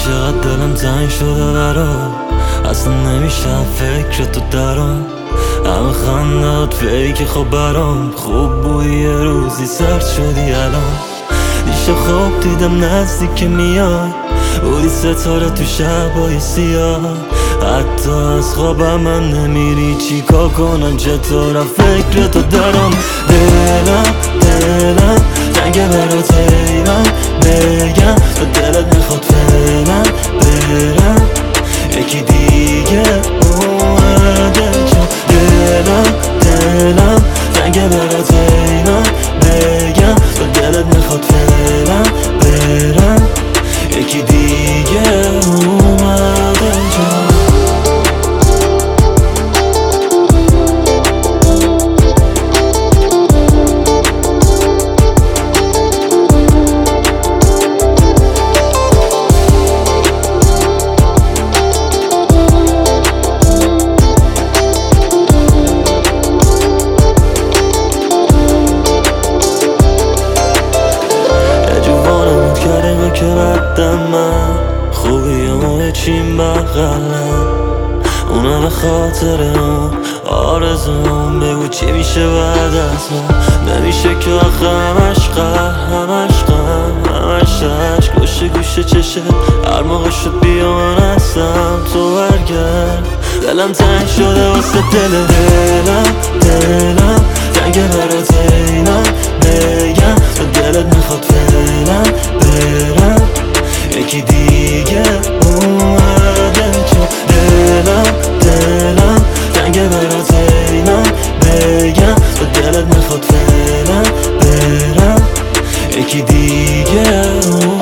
چقدر دلم تنگ شده برام، اصلا نمیشم فکر تو درام. همه خندات فیک خب برام، خوب بودی یه روزی سرد شدی الان. دیشب خواب دیدم نزدیک میای، بودی ستاره تو شبای سیاه. حتی از خوابم من نمیری، چی کار کنم چطورم فکر تو دارم. دلم تنگه برات حیران، بگم تو دلت میخواد فعلا برم یکی دیگه اومده. چون دلم تنگه برات حیران، بگم تو دلت میخواد فعلا برم یکی دیگه اومده. جان که بدم من خوبی همه چیم بغلم، اونا به خاطر اون آرزون. بگو چی میشه بعد از ما، نمیشه که آخه همش عشق گوشه گوشه چشه. هر موقع شد بیا من هستم تو برگرد. دلم تنگ شده واسه دلم تنگه برات حیران، بگم تو دلت میخواد فعلا برم یکی دیگه اومده. چون دلم تنگه برات حیران، بگم تو دلت میخواد فعلا برم یکی دیگه اومده.